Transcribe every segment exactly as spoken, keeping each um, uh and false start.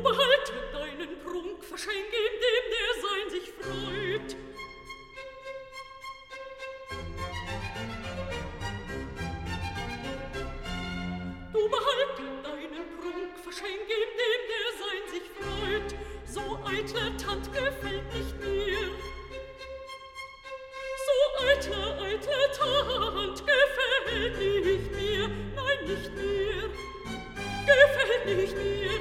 Du behalte deinen Prunk, verschenke ihm dem, der sein sich freut. Du behalte deinen Prunk, verschenke ihm dem, der sein sich freut. So eitler Tant gefällt nicht mir. So eitler, eitler Tant gefällt nicht mir. Nein, nicht mir. Gefällt nicht mir.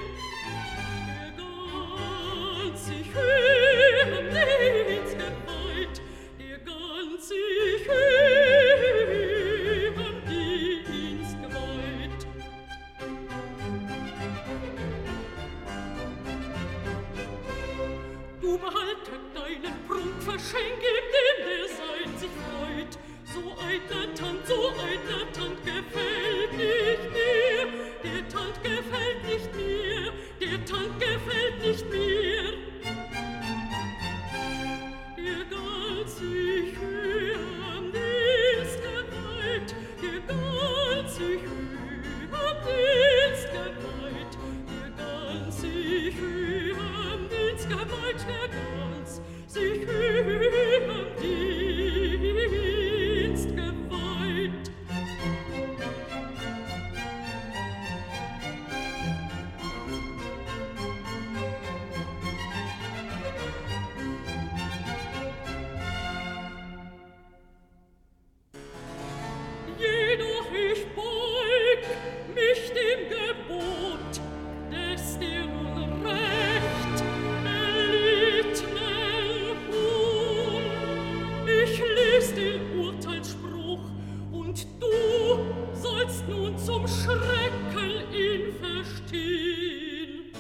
Der ganz sich hören Dienst geweiht, der ganz sich hören Dienst geweiht. Du behalte deinen Prunk, verschenke ihm dem, der sein sich freut. So eitler Tant, so eitler Tant gefällt nicht mir. Der Tant gefällt nicht mir, der Tant gefällt nicht mir. Der ganz sich hören Dienst geweiht, der ganz sich hören Dienst geweiht, der ganz sich hören Dienst geweiht, der ganz sich hören Dienst geweiht. Jedoch ich beug mich dem Gebot des dir Unrecht erlittnen Hohn. Ich les den Urteilsspruch und du sollst nun zum Schrecken ihn verstehen.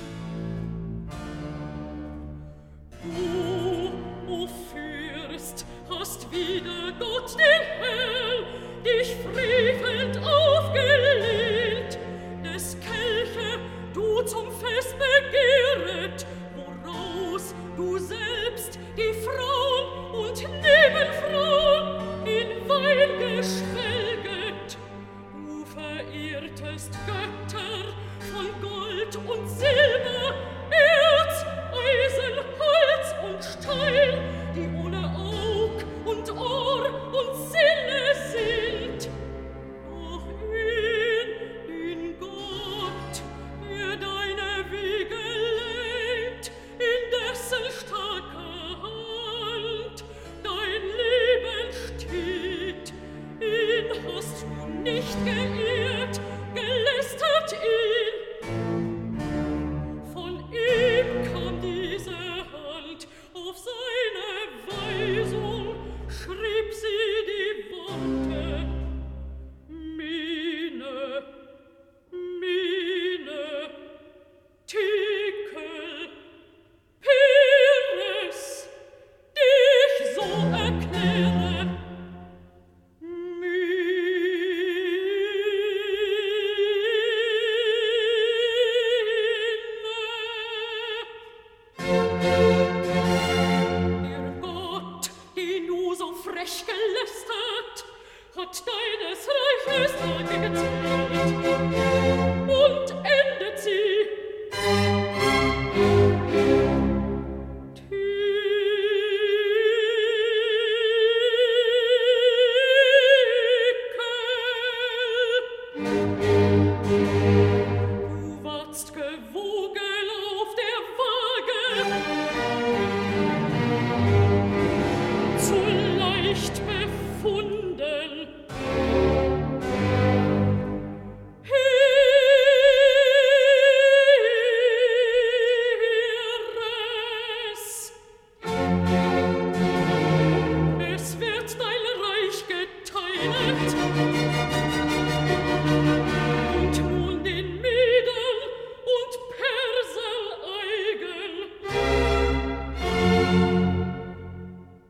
Du, o Fürst, hast wider Gott den Herrn dich frevelnd aufgelehnt, des Kelche du zum Fest begehret, woraus du selbst die Frauen und Nebenfrauen in Wein geschwelget. Du verehrtest Götter von Gold und Silber, Erz, Eisen, Holz und Stein, die ohne Aug und Ohr und Sinne sind. Doch ihn, den Gott, der deine Wege lenkt, in dessen starker Hand dein Leben steht, ihn hast du nicht geehrt, gelästert ihn. Von ihm kam diese Hand, auf seine Weisung schrieb sie die Worte. Mene, Mene, Tekel, Peres, dich so erkläre. Der Gott, den du so frech gelästert, hat deines Reiches Tage gezählt und endet sie. Tekel, du warst gewogen